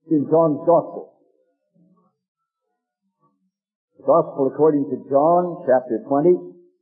in John's Gospel. The Gospel according to John, chapter 20.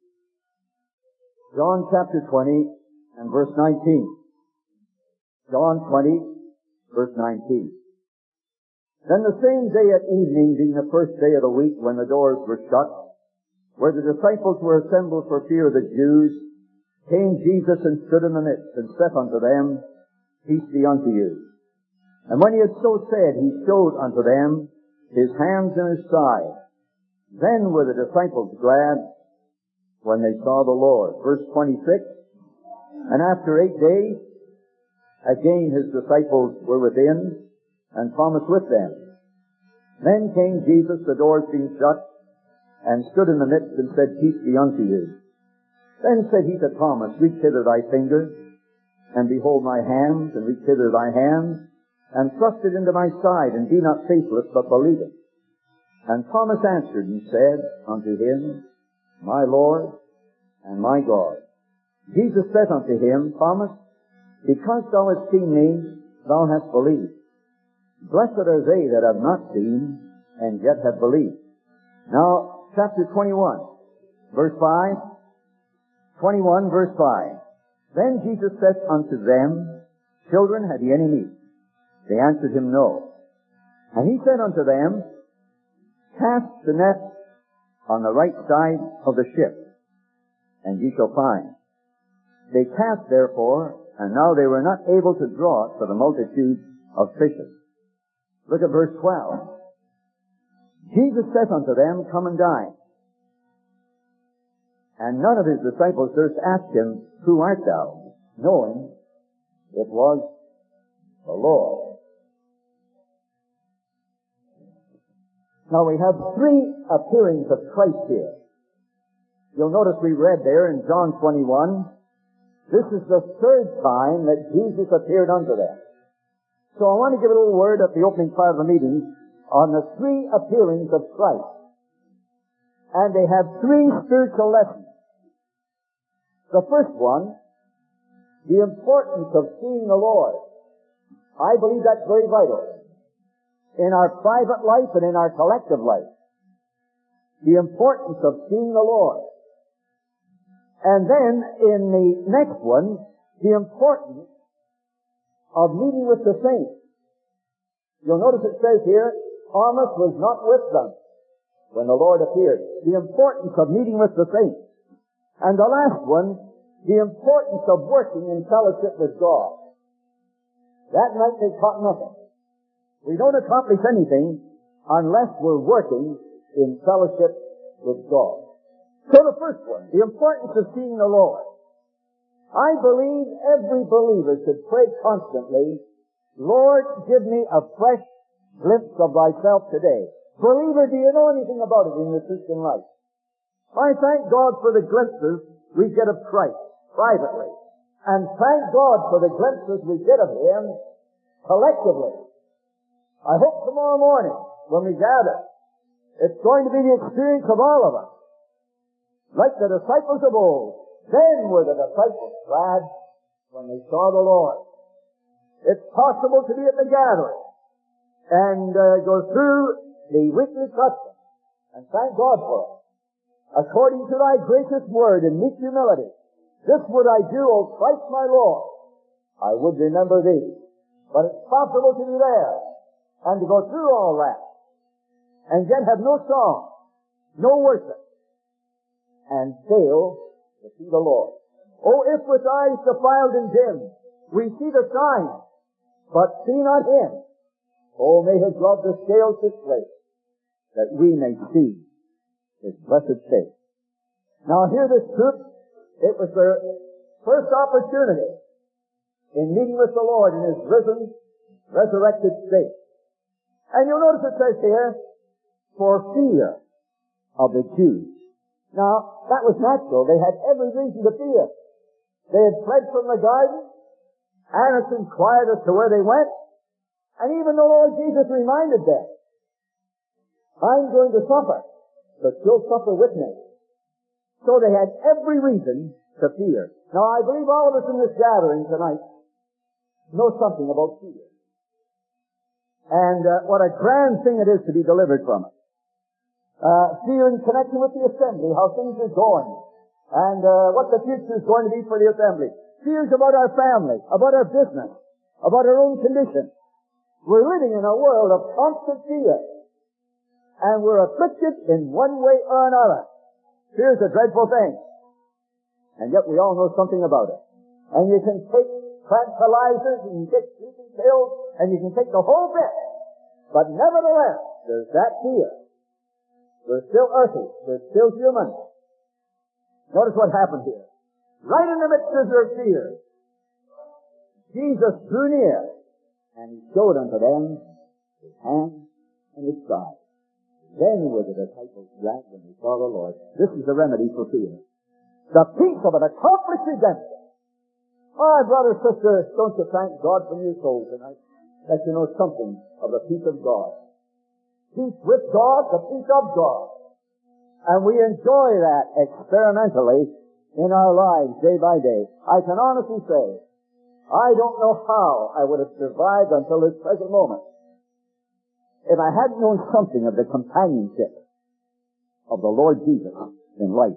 John chapter 20 and verse 19. John 20, verse 19. Then the same day at evening, being the first day of the week, when the doors were shut, where the disciples were assembled for fear of the Jews, came Jesus and stood in the midst, and said unto them, Peace be unto you. And when he had so said, he showed unto them his hands and his side. Then were the disciples glad when they saw the Lord. Verse 26, And after 8 days, again his disciples were within, and Thomas with them. Then came Jesus, the doors being shut, and stood in the midst, and said, Peace be unto you. Then said he to Thomas, Reach hither thy finger, and behold my hands, and reach hither thy hand, and thrust it into my side, and be not faithless, but believing. And Thomas answered and said unto him, My Lord and my God. Jesus said unto him, Thomas, because thou hast seen me, thou hast believed. Blessed are they that have not seen, and yet have believed. Now, chapter 21, verse 5. 21, verse 5. Then Jesus said unto them, Children, have ye any meat? They answered him, No. And he said unto them, Cast the net on the right side of the ship, and ye shall find. They cast therefore, and now they were not able to draw it for the multitude of fishes. Look at verse 12. Jesus said unto them, Come and dine. And none of his disciples durst ask him, Who art thou? Knowing it was the Lord. Now we have 3 appearings of Christ here. You'll notice we read there in John 21, this is the 3rd time that Jesus appeared unto them. So I want to give a little word at the opening part of the meeting on the 3 appearings of Christ. And they have 3 spiritual lessons. The first one, the importance of seeing the Lord. I believe that's very vital in our private life and in our collective life. The importance of seeing the Lord. And then in the next one, the importance of meeting with the saints. You'll notice it says here, Thomas was not with them when the Lord appeared. The importance of meeting with the saints. And the last one, the importance of working in fellowship with God. That night they taught nothing. We don't accomplish anything unless we're working in fellowship with God. So the first one, the importance of seeing the Lord. I believe every believer should pray constantly, Lord, give me a fresh glimpse of thyself today. Believer, do you know anything about it in your Christian life? I thank God for the glimpses we get of Christ privately. And thank God for the glimpses we get of Him collectively. I hope tomorrow morning, when we gather, it's going to be the experience of all of us. Like the disciples of old, then were the disciples glad when they saw the Lord. It's possible to be at the gathering and go through the weekly custom and thank God for it. According to thy gracious word in meek humility, this would I do, O Christ my Lord. I would remember thee. But it's possible to be there and to go through all that and yet have no song, no worship, and fail to see the Lord. Oh, if with eyes defiled and dim we see the sign, but see not Him. Oh, may His love the scales display, that we may see His blessed face. Now hear this truth. It was their first opportunity in meeting with the Lord in His risen, resurrected state. And you'll notice it says here, for fear of the Jews. Now, that was natural. They had every reason to fear. They had fled from the garden. Annas inquired as to where they went. And even the Lord Jesus reminded them, I'm going to suffer, but you'll suffer with me. So they had every reason to fear. Now, I believe all of us in this gathering tonight know something about fear. And what a grand thing it is to be delivered from it. Fear in connection with the assembly, how things are going, and what the future is going to be for the assembly. Fears about our family, about our business, about our own condition. We're living in a world of constant fear. And we're afflicted in one way or another. Fear is a dreadful thing. And yet we all know something about it. And you can take tranquilizers, and you can take sleeping pills, and you can take the whole bit. But nevertheless, there's that fear. We're still earthy. We're still human. Notice what happened here. Right in the midst of their fear, Jesus drew near, and he showed unto them his hand and his side. Then were the disciples glad when they saw the Lord. This is the remedy for fear. The peace of an accomplished redemption. My brother, sister, don't you thank God from your soul tonight that you know something of the peace of God. Peace with God, the peace of God. And we enjoy that experimentally in our lives day by day. I can honestly say, I don't know how I would have survived until this present moment if I hadn't known something of the companionship of the Lord Jesus in life.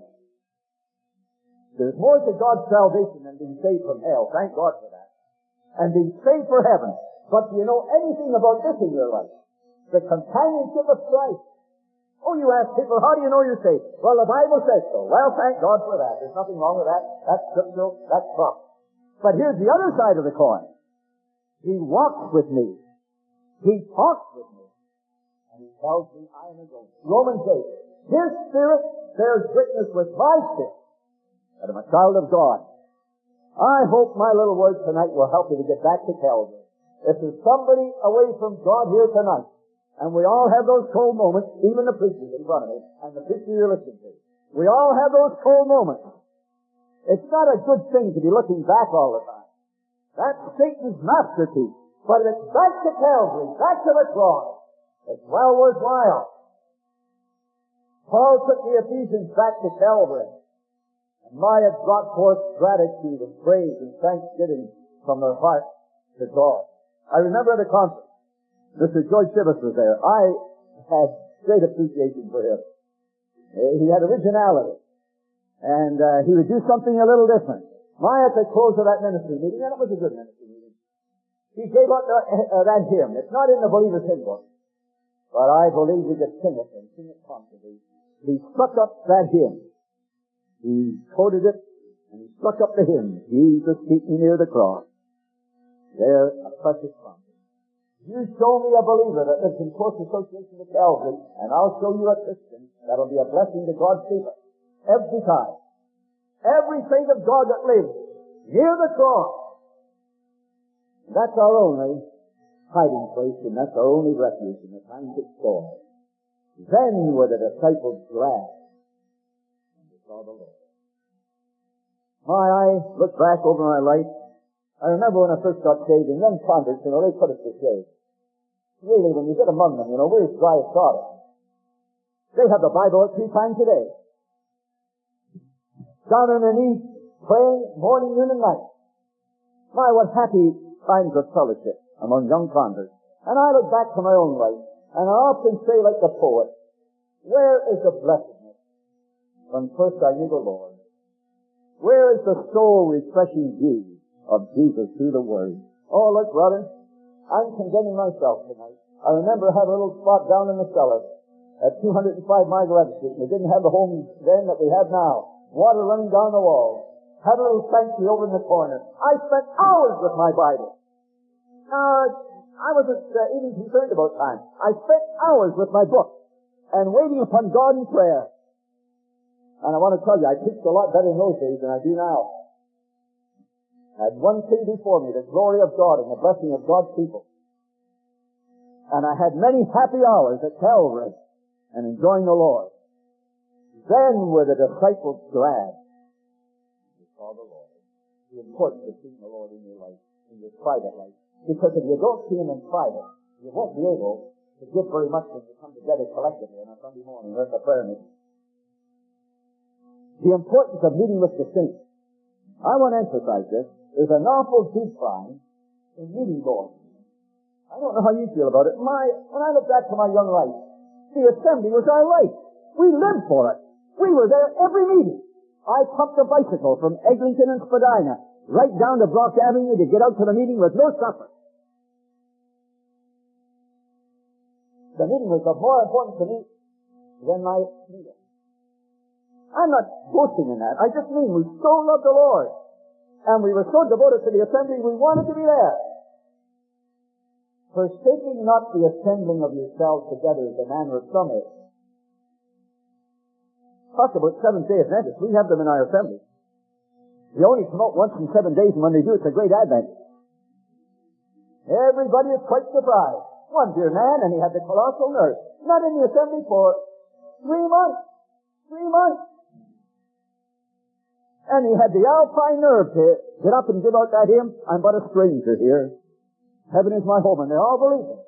There's more to God's salvation than being saved from hell. Thank God for that. And being saved for heaven. But do you know anything about this in your life? The companionship of Christ. Oh, you ask people, how do you know you're saved? Well, the Bible says so. Well, thank God for that. There's nothing wrong with that. That's scriptural. That's proper. But here's the other side of the coin. He walks with me. He talks with me. And he tells me I am his own. Romans 8. His Spirit bears witness with my spirit that I'm a child of God. I hope my little words tonight will help you to get back to Calvary. If there's somebody away from God here tonight, and we all have those cold moments, even the preachers in front of me, and the preacher you're listening to. We all have those cold moments. It's not a good thing to be looking back all the time. That's Satan's masterpiece. But if it's back to Calvary, back to the cross, it's well worthwhile. Paul took the Ephesians back to Calvary. And Maya brought forth gratitude and praise and thanksgiving from their heart to God. I remember at a conference, Mr. George Shivas was there. I had great appreciation for him. He had originality. And he would do something a little different. At the close of that ministry meeting, and it was a good ministry meeting, he gave up that hymn. It's not in the Believer's Hymn Book, but I believe we could sing it and sing it constantly. He struck up that hymn. He quoted it, and he struck up the hymn, Jesus, keep me near the cross. There, a precious promise. You show me a believer that lives in close association with Calvary, and I'll show you a Christian that'll be a blessing to God's people. Every time. Every saint of God that lives near the cross. That's our only hiding place, and that's our only refuge in the times of storm. Then were the disciples glad when they saw the Lord. I look back over my life. I remember when I first got saved, and young converts, they put us to shame. Really, when you get among them, we're as dry as sawdust. They have the Bible 3 times a day. Down on their knees, praying morning, noon, and night. My, what happy times of fellowship among young converts. And I look back to my own life, and I often say like the poet, where is the blessedness when first I knew the Lord? Where is the soul-refreshing view of Jesus through the Word? Oh, look, brother, I'm condemning myself tonight. I remember I had a little spot down in the cellar at 205 Margaret Street. We didn't have the home then that we have now. Water running down the wall. Had a little sanctuary over in the corner. I spent hours with my Bible. I wasn't even concerned about time. I spent hours with my book and waiting upon God in prayer. And I want to tell you, I preached a lot better in those days than I do now. I had one thing before me, the glory of God and the blessing of God's people. And I had many happy hours at Calvary and enjoying the Lord. Then were the disciples glad they saw the Lord. The importance of seeing the Lord in your life, in your private life. Because if you don't see Him in private, you won't be able to give very much when you come together collectively on a Sunday morning or at the prayer meeting. The importance of meeting with the saints. I want to emphasize this. There's an awful deep find in meeting going. I don't know how you feel about it. When I look back to my young life, the assembly was our life. We lived for it. We were there every meeting. I pumped a bicycle from Eglinton and Spadina right down to Brock Avenue to get out to the meeting with no supper. The meeting was of more importance to me than my meal. I'm not boasting in that. I just mean we so loved the Lord. And we were so devoted to the assembly, we wanted to be there. Forsaking not the assembling of yourselves together as the manner of some is. Talk about Seventh-day Adventists. We have them in our assembly. We only come out once in 7 days, and when they do, it's a great advent. Everybody is quite surprised. One dear man, and he had the colossal nerve. Not in the assembly for 3 months. 3 months. And he had the alpine nerve to get up and give out that hymn, I'm but a stranger here. Heaven is my home, and they all believe him.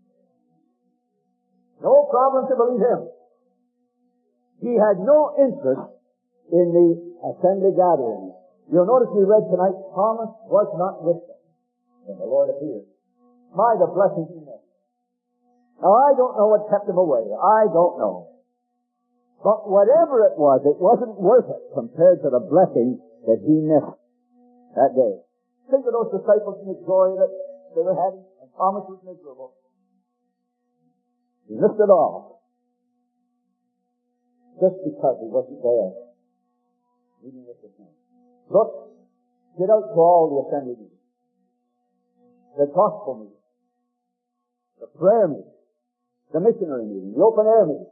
No problem to believe him. He had no interest in the assembly gathering. You'll notice we read tonight, Thomas was not with them when the Lord appeared. My, the blessing he missed. Now, I don't know what kept him away. I don't know. But whatever it wasn't worth it compared to the blessing that he missed that day. Think of those disciples and the joy that they were having, and Thomas was miserable. He missed it all. Just because he wasn't there. Meeting with the saints. Look, get out to all the assembly meetings. The gospel meetings. The prayer meetings. The missionary meetings. The open air meetings.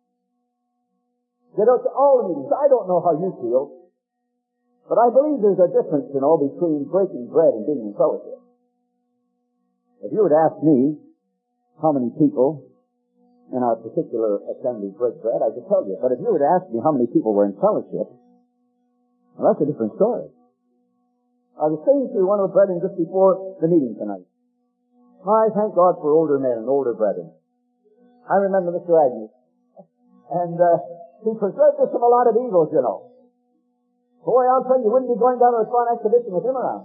Get out to all the meetings. I don't know how you feel, but I believe there's a difference, between breaking bread and being in fellowship. If you were to ask me how many people in our particular assembly break bread, I could tell you. But if you were to ask me how many people were in fellowship, well, that's a different story. I was saying to one of the brethren just before the meeting tonight, I thank God for older men and older brethren. I remember Mr. Agnew. And he preserved us from a lot of evils, Boy, I'll tell you, you wouldn't be going down to a Swan exhibition with him around.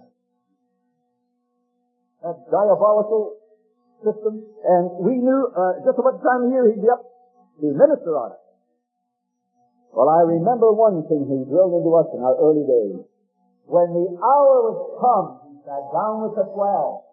That diabolical system. And we knew just about the time of year he'd be up to minister on it. Well, I remember one thing he drilled into us in our early days. When the hour was come, he sat down with the 12.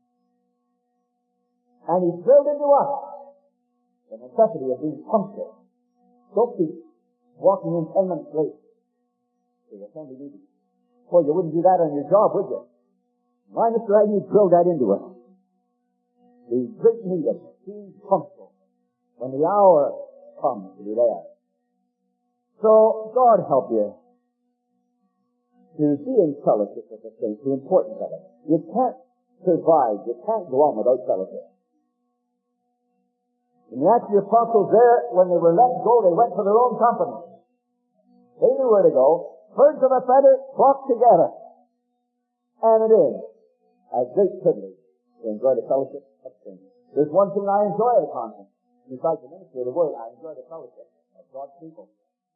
And he drilled into us the necessity of being punctual. Don't be walking in 10 minutes late to the assembly meeting. Well, you wouldn't do that on your job, would you? My Mr. Agnew drilled that into us. The great need of being punctual when the hour comes to be there. So, God help you to be in fellowship with the saints, the importance of it. You can't survive, you can't go on without fellowship. In the Acts of the Apostles there, when they were let go, they went to their own company. They knew where to go. Birds of a feather flock together. And it is a great privilege to enjoy the fellowship of saints. There's one thing I enjoy at a conference. Besides the ministry of the word, I enjoy the fellowship of God's people.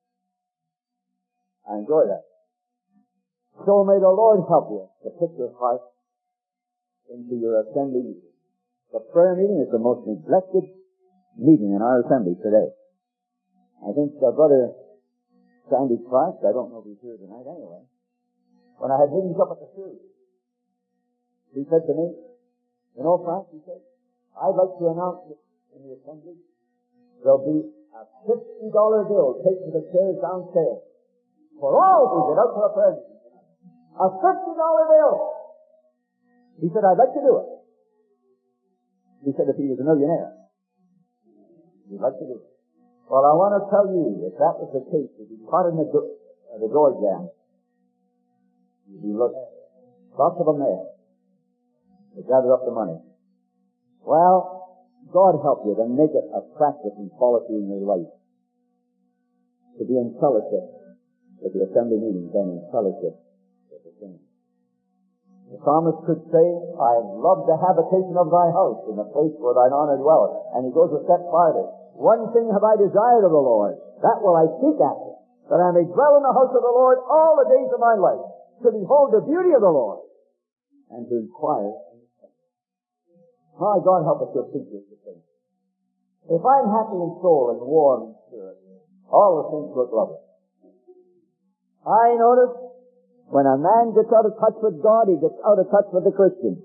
I enjoy that. So may the Lord help you to put your heart into your assembly meeting. The prayer meeting is the most neglected meeting in our assembly today. I think Brother Sandy Clark, I don't know if he's here tonight anyway, when I had meetings up at the church, he said to me, Frank, he said, I'd like to announce in the assembly there'll be a $50 bill taken to the chairs downstairs for all who get out to the prayer meeting. A $50 bill. He said, I'd like to do it. He said if he was a millionaire, he'd like to do it. Well, I want to tell you, if that was the case, if you caught in the door jam, you'd be looking. Lots of them there. They gather up the money. Well, God help you to make it a practice and policy in your life to be in fellowship with the assembly meetings and in fellowship with the saints. The psalmist could say, I love the habitation of thy house, in the place where thine honor dwelleth. And he goes a step farther. One thing have I desired of the Lord, that will I seek after, that I may dwell in the house of the Lord all the days of my life, to behold the beauty of the Lord, and to inquire. My God, help us to appreciate the things. If I'm happy in soul and warm in spirit, all the things look lovely. I notice when a man gets out of touch with God, he gets out of touch with the Christian.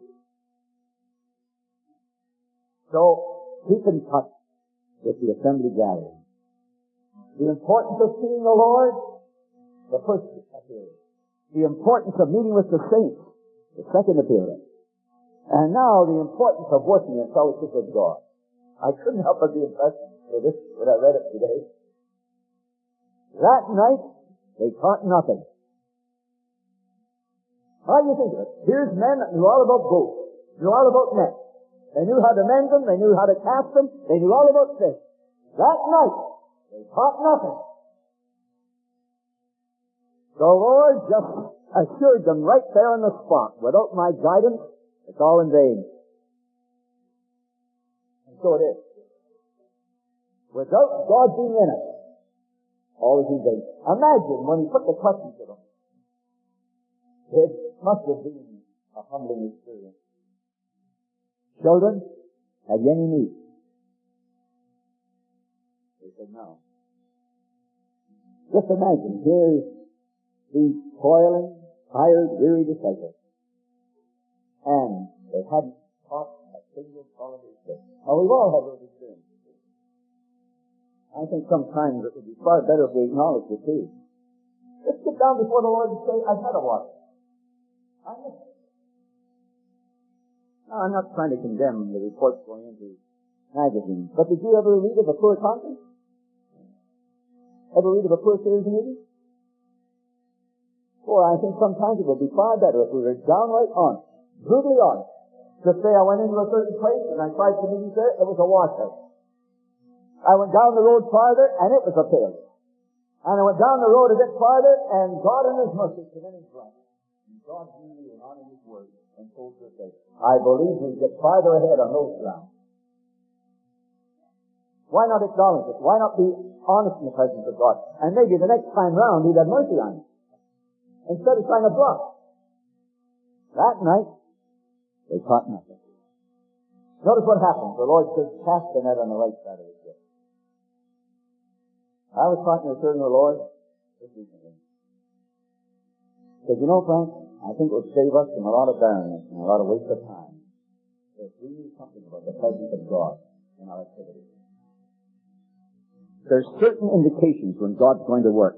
So, keep in touch with the assembly gathering. The importance of seeing the Lord, the first appearance. The importance of meeting with the saints, the second appearance. And now the importance of working in fellowship with God. I couldn't help but be impressed with this when I read it today. That night, they taught nothing. How do you think of it? Here's men that knew all about boats, knew all about nets. They knew how to mend them, they knew how to cast them, they knew all about fish. That night, they taught nothing. The Lord just assured them right there on the spot, without my guidance, it's all in vain. And so it is. Without God being in it, all is in vain. Imagine when he put the question to them. It must have been a humbling experience. Children, have you any need? They said no. Just imagine, here's these toiling, tired, weary disciples. And they hadn't taught a single solitary thing. Now, we've all had those experiences. I think sometimes it would be far better if we acknowledged it too. Let's get down before the Lord and say, I've had a watch. I miss it. Now, I'm not trying to condemn the reports going into magazines, but did you ever read of a poor conscience? Ever read of a poor Syrian meeting? Boy, I think sometimes it would be far better if we were downright honest, brutally honest. Just say I went into a certain place and I tried some meetings there, it was a washhouse. I went down the road farther and it was a failure. And I went down the road a bit farther and God in His mercy came in His life. And God knew me and honored His word and told her faith. I believe we get farther ahead on those grounds. Why not acknowledge it? Why not be honest in the presence of God? And maybe the next time round He'd have mercy on you. Instead of trying to bluff. That night, they caught nothing. Notice what happened. The Lord said, cast the net on the right side of the ship. I was talking to a servant of the Lord this recently. He said, you know, Frank, I think it would save us from a lot of barrenness and a lot of waste of time if we knew something about the presence of God in our activities. There's certain indications when God's going to work.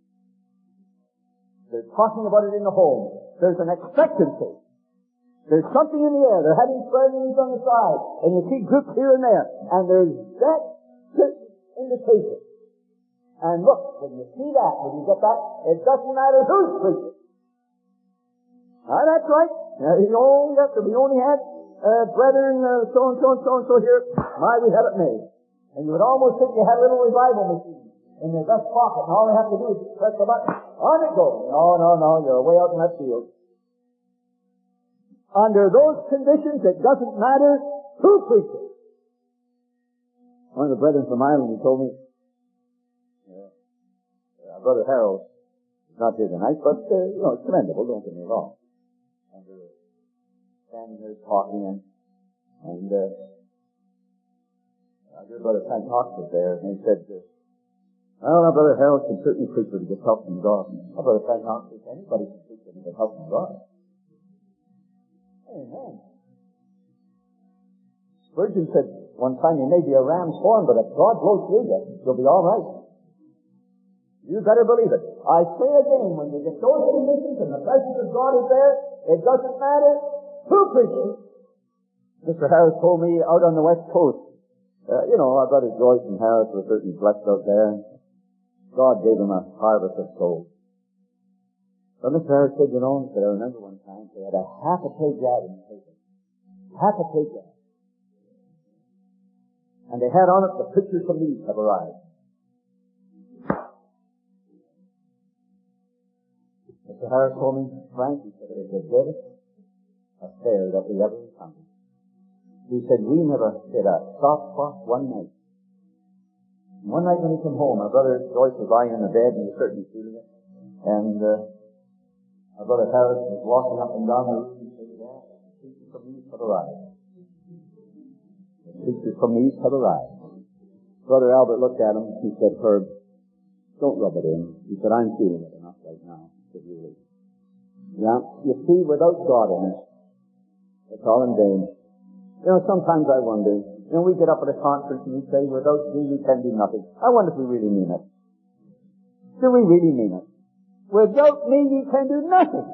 They're talking about it in the home. There's an expectancy. There's something in the air. They're having prayer meetings on the side. And you see groups here and there. And there's that certain indication. And look, when you see that, when you get that, it doesn't matter who's preaching. That's right. We only had brethren so-and-so and so-and-so here. We had it made. And you would almost think you had a little revival machine in your vest pocket, and all you have to do is press the button. On it goes. No, you're way out in that field. Under those conditions, it doesn't matter who preaches. One of the brethren from Ireland, he told me, Brother Harold is not here tonight, but, it's commendable, don't get me wrong. And we're standing here talking, and dear Brother Frank Knox was there, and he said, well, Brother Harold can certainly preach when he gets help from God. Well, Brother Frank Knox says, anybody can preach when he gets help from God. Amen. Spurgeon said one time, you may be a ram's horn, but if God blows through you, you'll be all right. You better believe it. I say again, when you get those conditions and the presence of God is there, it doesn't matter who preaches. Mr. Harris told me out on the West Coast, our brothers Joyce and Harris were certainly blessed out there. God gave them a harvest of souls. But Mr. Harris said, I remember one time they had a half a page ad in the paper. Half a page ad. And they had on it, the pictures from these have arrived. Mr. Harris told me, Frank, he said, it was the greatest affair that we ever encountered. He said, we never did a soft spot one night. And one night when he came home, our brother Joyce was lying in the bed and he was certainly feeling it. And our brother Harris was walking up and down the room and said, yeah, the pictures from these have arrived. preachers from the east have arrived. Brother Albert looked at him. He said, Herb, don't rub it in. He said, I'm feeling it enough right now. He said, really? Yeah, you see, without God in it, it's all in vain. You know, sometimes I wonder, we get up at a conference and we say, without thee we can do nothing. I wonder if we really mean it. Do we really mean it? Without me ye can do nothing.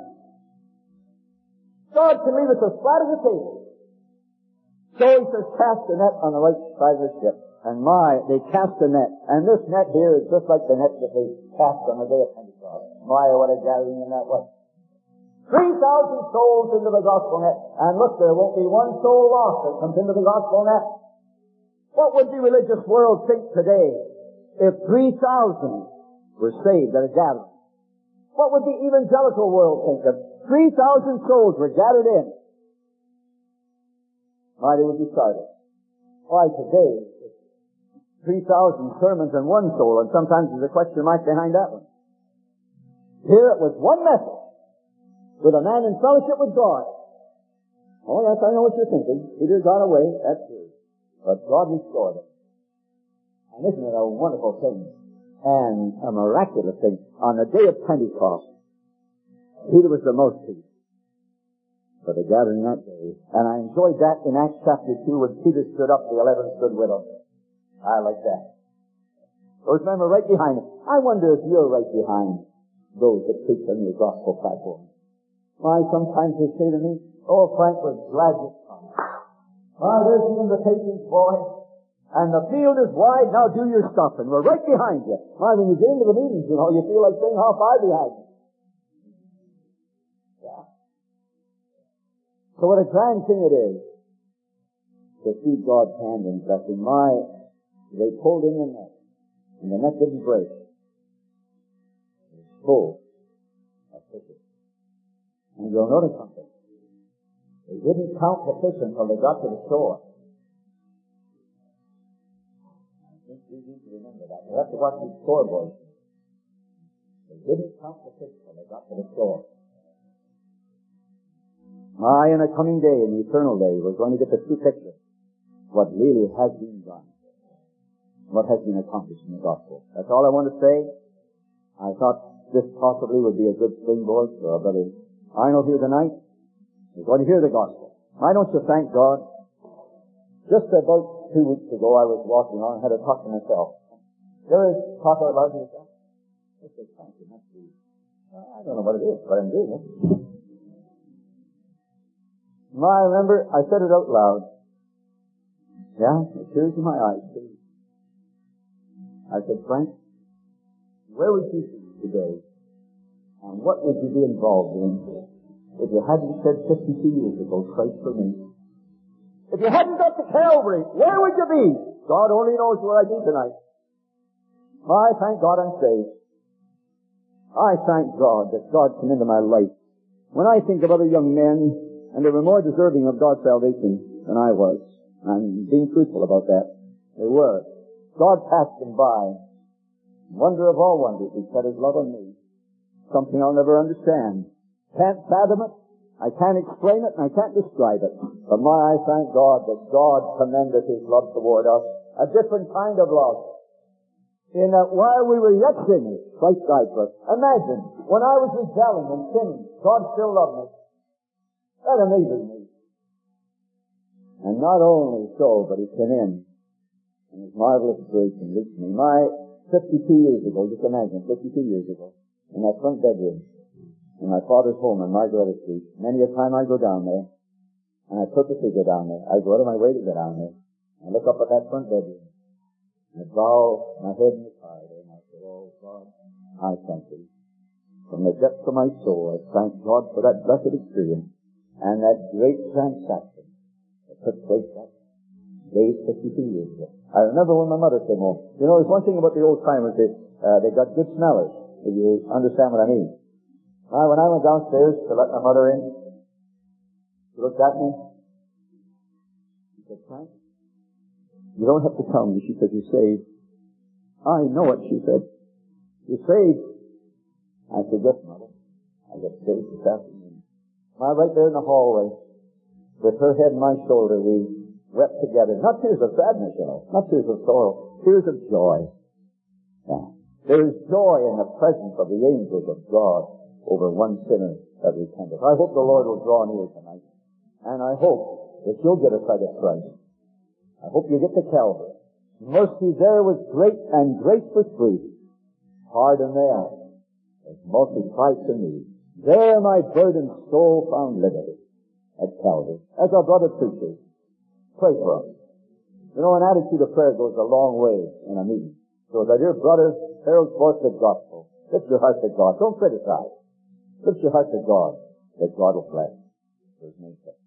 God can leave us as flat as a table. So he says, cast the net on the right side of the ship. And they cast the net. And this net here is just like the net that they cast on the day of Pentecost. My, what a gathering in that was. 3,000 souls into the gospel net. And look, there won't be one soul lost that comes into the gospel net. What would the religious world think today if 3,000 were saved at a gathering? What would the evangelical world think if 3,000 souls were gathered in? Why, they would be startled. Why, today, 3,000 sermons and one soul, and sometimes there's a question mark behind that one. Here it was one message, with a man in fellowship with God. Oh yes, I know what you're thinking. Peter got away, that's true. But God restored him. And isn't it a wonderful thing? And a miraculous thing. On the day of Pentecost, Peter was the most pleased for the gathering that day. And I enjoyed that in Acts chapter 2 when Peter stood up, the 11 stood with him. I like that. Those men were right behind him. I wonder if you're right behind those that preach on your gospel platform. Why, sometimes they say to me, oh, Frank, we're glad you've come. Why, there's the invitations, boy. And the field is wide, now do your stuff. And we're right behind you. Why, when you get into the meetings, you feel like saying, how far behind you? Yeah. So what a grand thing it is to see God's hand in blessing. They pulled in the net, and the net didn't break. It was full of fishes. And you'll notice something. They didn't count the fish until they got to the shore. I think we need to remember that. We have to watch these scoreboards. They didn't count the fish until they got to the shore. In a coming day, in the eternal day, we're going to get the true picture. What really has been done. What has been accomplished in the gospel. That's all I want to say. I thought this possibly would be a good springboard for our brother Arnold here tonight. We're going to hear the gospel. Why don't you thank God? Just about 2 weeks ago, I was walking on and had a talk to myself. You ever talk out loud to yourself? I said, thank you, must be. I don't know what it is, but I'm doing it. I remember I said it out loud. Yeah, the tears in my eyes, too. I said, Frank, where would you be today? And what would you be involved in if you hadn't said 52 years ago, Christ for me? If you hadn't got to Calvary, where would you be? God only knows where I'd be tonight. I thank God I'm saved. I thank God that God came into my life. When I think of other young men, and they were more deserving of God's salvation than I was, I'm being truthful about that. They were. God passed them by. Wonder of all wonders, He set His love on me. Something I'll never understand. Can't fathom it. I can't explain it, and I can't describe it. But I thank God that God commended His love toward us. A different kind of love. In that while we were yet sinners, Christ died for us. Imagine, when I was rebelling and sinning, God still loved me. That amazes me. And not only so, but He came in and His marvelous grace and reached me. 52 years ago, just imagine, 52 years ago, in that front bedroom, in my father's home on Margaretta Street, many a time I go down there, and I purposely go down there. I go out of my way to go down there, and look up at that front bedroom, and I bow my head in the fire there, and I say, oh God, I thank Thee. From the depths of my soul, I thank God for that blessed experience, and that great transaction that took place that day 52 years ago. I remember when my mother came home. There's one thing about the old timers, they got good smellers, if you understand what I mean. When I went downstairs to let my mother in, she looked at me. She said, Frank, you don't have to tell me. She said, you're saved. I know it, she said. You're saved. I said, yes, Mother. I got saved this afternoon. Right there in the hallway, with her head on my shoulder, we wept together. Not tears of sadness, not tears of sorrow, tears of joy. Yeah. There is joy in the presence of the angels of God over one sinner that repenteth. I hope the Lord will draw near tonight. And I hope that you'll get a sight of Christ. I hope you get to Calvary. Mercy there was great and grace was free. Pardon there was multiplied to me. There my burdened soul found liberty at Calvary. As our brother preaches, pray for us. An attitude of prayer goes a long way in a meeting. So as our dear brother heralds forth the gospel, lift your heart to God. Don't criticize. Lift your heart to God, that God will bless. For His name's sake.